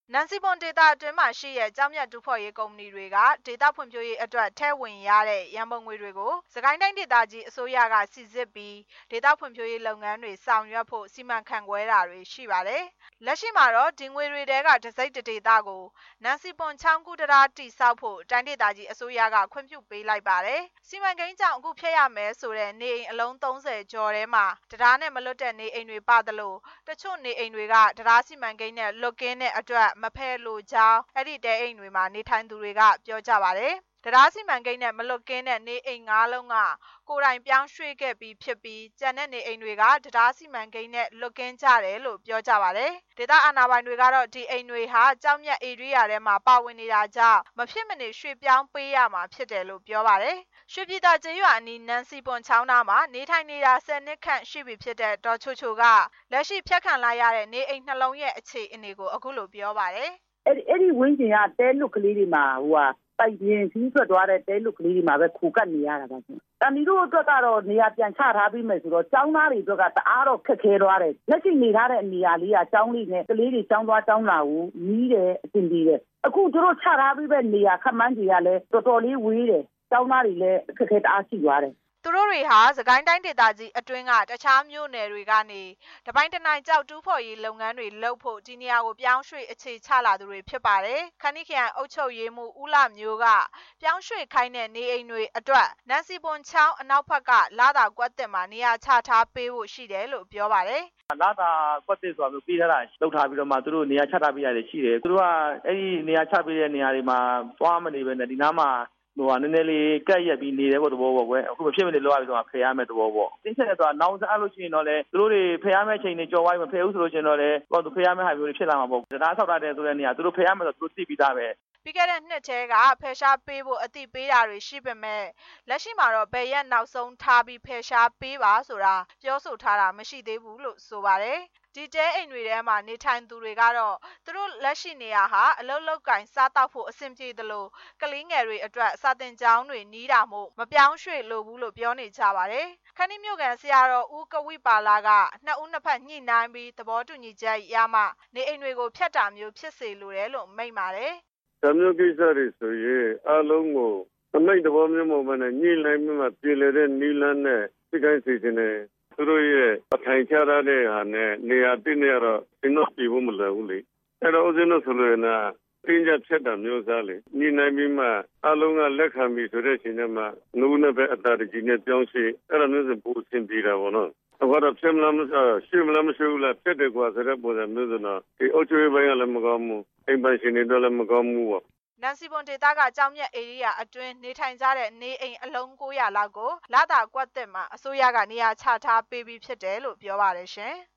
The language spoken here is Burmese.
နန်စီပွန်ဒေတာအတွင်းမှာရှိတဲ့ကျောင်းမြတ်တူဖော်ရေးကုမ္ပဏီတွေကဒေတာဖွံ့ဖြိုးရေးအတွက်ထဲဝင်ရတဲ့ရန်ပုံငွေတွေကိုစကိုင်းတိုင်းဒေသကြီးအစိုးရကစီစစ်ပြီးဒေတာဖွံ့ဖြိုးရေးလုပ်ငန်းတွေဆောင်ရွက်ဖို့စီမံခန့်ခွဲတာတွေရှိပါတယ်။လက်ရှိမှာတော့ဒီငွေတွေတဲကတစိမ့်တဒေတာကိုနန်စီပွန်ချောင်းကူးတရားတိဆောက်ဖို့တိုင်းဒေသကြီးအစိုးရကခွင့်ပြုပေးလိုက်ပါတယ်။စီမံကိန်းကြောင့်အခုဖျက်ရမယ်ဆိုတဲ့နေအိမ်အလုံး30ကျော်ထဲမှာတရားနဲ့မလွတ်တဲ့နေအိမ်တွေပါသလိုတချို့နေအိမ်တွေကတရားစီမံကိန်းနဲ့လွတ်ကင်းတဲ့အတွက်မဖယ်လို့ကြောင်းအဲ့ဒီတဲအိမ်တွေမှာနေထိုင်သူတွေကပြောကြပါတယ်။တရားစီမံကိန်းနဲ့မလွတ်ကင်းတဲ့နေအိမ်၅လုံးကကိုယ်တိုင်ပြောင်းရွှေ့ခဲ့ပြီးဖြစ်ပြီးကျန်တဲ့နေအိမ်တွေကတရားစီမံကိန်းနဲ့လွတ်ကင်းကြတယ်လို့ပြောကြပါတယ်။ဒေသအာဏာပိုင်တွေကတော့ဒီအိမ်တွေဟာကြောက်မြတ်ဧရိယာထဲမှာပါဝင်နေတာကြောင့်မဖြစ်မနေရွှေ့ပြောင်းပေးရမှာဖြစ်တယ်လို့ပြောပါတယ်။ရွှေပြည်သာကျေးရွာအနီးနန်စီပွန်ချောင်းသားမှာနေထိုင်နေတာ10နှစ်ခန့်ရှိပြီဖြစ်တဲ့ဒေါ်ချိုချိုကလက်ရှိဖြတ်ခံလိုက်ရတဲ့နေအိမ်နှလုံးရဲ့အခြေအနေကိုအခုလိုပြောပါတယ်။အဲ့ဒီဝင်းကျင်ကတဲလွတ်ကလေးတွေမှာပိုက်ရင်စီးထွက်သွားတဲ့တဲလွတ်ကလေးတွေမှာပဲခူကတ်နေရတာပါရှင်။တမီတို့အတွက်ကတော့နေရာပြန်ချထားပြီးမယ်ဆိုတော့ကျောင်းသားတွေအတွက်ကတအားတော့ခက်ခဲသွားတယ်။လက်ရှိနေထားတဲ့နေရာလေးကကျောင်းလေးနဲ့ကလေးတွေကျောင်းသွားကျောင်းလာကိုနီးတယ်အဆင်ပြေတယ်။အခုတို့ချထားပြီးပဲနေရာခက်မှန်းကြီးကလည်းတော်တော်လေးဝေးတယ်။ကျောင်းသားတွေလည်းခက်ခဲတအားရှိသွားတယ်။သူတို့တွေဟာစကိုင်းတိုင်းဒေသကြီးအတွင်းကတခြားမြို့နယ်တွေကနေတပိုင်းတနိုင်ကြောက်တူးဖော်ရေးလုပ်ငန်းတွေလုပ်ဖို့ဒီနေရာကိုပြောင်းရွှေ့အခြေချလာသူတွေဖြစ်ပါတယ်။ခဏိခရိုင်အုပ်ချုပ်ရေးမှူးဦးလာမျိုးကပြောင်းရွှေ့ခိုင်းတဲ့နေအိမ်တွေအတွက်နန်စီပွန်ချောင်းအနောက်ဘက်ကလာတာကွက်တင်မှာနေရာချထားပေးဖို့ရှိတယ်လို့ပြောပါတယ်။လာတာကွက်တင်ဆိုတာမျိုးပြီးထားတာလုပ်ထားပြီးတော့မှသူတို့နေရာချထားပေးရတယ်ရှိတယ်။သူတို့ကအဲ့ဒီနေရာချပေးတဲ့နေရာတွေမှာသွားမနေပဲနဲ့ဒီနားမှာနည်းနည်းလေးကက်ရက်ပြီးနေတယ်ပေါ့သဘောပေါ့ကွယ်အခုမဖြစ်မနေလောက်ရပြီးတော့ဖယ်ရမယ်သဘောပေါ့တင်းချက်ဆိုတာနောင်စားလို့ရှိရင်တော့လေသူတို့တွေဖယ်ရမယ့်ချိန်တွေကြော်သွားပြီးမဖယ်ဘူးဆိုလို့ရှိရင်တော့လေသူဖယ်ရမယ့်ဟာမျိုးတွေဖြစ်လာမှာပေါ့တရားဆောက်ထားတဲ့ဆိုတဲ့နေရာသူတို့ဖယ်ရမယ်ဆိုသူတို့သိပြီးသားပဲပြီးခဲ့တဲ့နှစ်ထဲကဖယ်ရှားပေးဖို့အတိပေးတာတွေရှိပေမဲ့လက်ရှိမှာတော့ဘယ်ရက်နောက်ဆုံးထားပြီးဖယ်ရှားပေးပါဆိုတာပြောဆိုထားတာမရှိသေးဘူးလို့ဆိုပါတယ်ဒီတဲအိမ်တွေထဲမှာနေထိုင်သူတွေကတော့သူတို့လက်ရှိနေရာဟာအလုတ်လောက်ကင်စားတောက်ဖို့အဆင်ပြေသလိုကလေးငယ်တွေအတွက်စာသင်ကျောင်းတွေနီးတာမို့မပြောင်းရွှေ့လို့ဘူးလို့ပြောနေကြပါတယ်ခဏိမြို့ကန်ဆရာတော်ဦးကဝိပါလာကနှစ်ဦးနှစ်ဖက်ညှိနှိုင်းပြီးသဘောတူညီချက်ရမှနေအိမ်တွေကိုဖျက်တာမျိုးဖြစ်စေလိုတယ်လို့မိန့်ပါတယ်ဒါမျိုးကိစ္စတွေဆိုရင်အလုံးကိုအမိတ်သဘောမျိုးမှမနဲ့ညှိနှိုင်းပြီးမှပြည်လဲတဲ့နီလန်းနဲ့စိတ်ကိုင်းစီစဉ်နေသူတို့ရဲ့အထိုင်ချရတဲ့ဟာနဲ့နေရာတည်နေရတော့ဒီတော့ပြည်ဖို့မလွယ်ဘူးလေအဲ့တော့ဦးဇင်းတို့ဆိုလို့ရနာတင်းကြပ်ဖြတ်တာမျိုးစားလေညှိနှိုင်းပြီးမှအလုံးကလက်ခံပြီးဆိုတဲ့ချိန်မှာနူးနဲ့ပဲအတားတကြီးနဲ့ပြောင်းရှိအဲ့လိုမျိုးဆိုပိုအဆင်ပြေတာပေါ့နော်အခုတော့ဖြစ်မလားမစားရှိမလားမရှိဘူးလားဖြစ်တယ်ကွာဆိုတဲ့ပုံစံမျိုးဆိုတော့ဒီအုပ်ချုပ်ရေးပိုင်းကလည်းမကောင်းဘူးအိမ်ပိုင်ရှင်တွေတော့လည်းမကောင်းဘူးပေါ့နန်စီပွန်ဒေတာကကြောင်မြတ်ဧရိယာအတွင်းနေထိုင်ကြတဲ့နေအိမ်အလုံး900လောက်ကိုလာတာကွက်တက်မှာအစိုးရကနေရာချထားပေးပြီးဖြစ်တယ်လို့ပြောပါတယ်ရှင်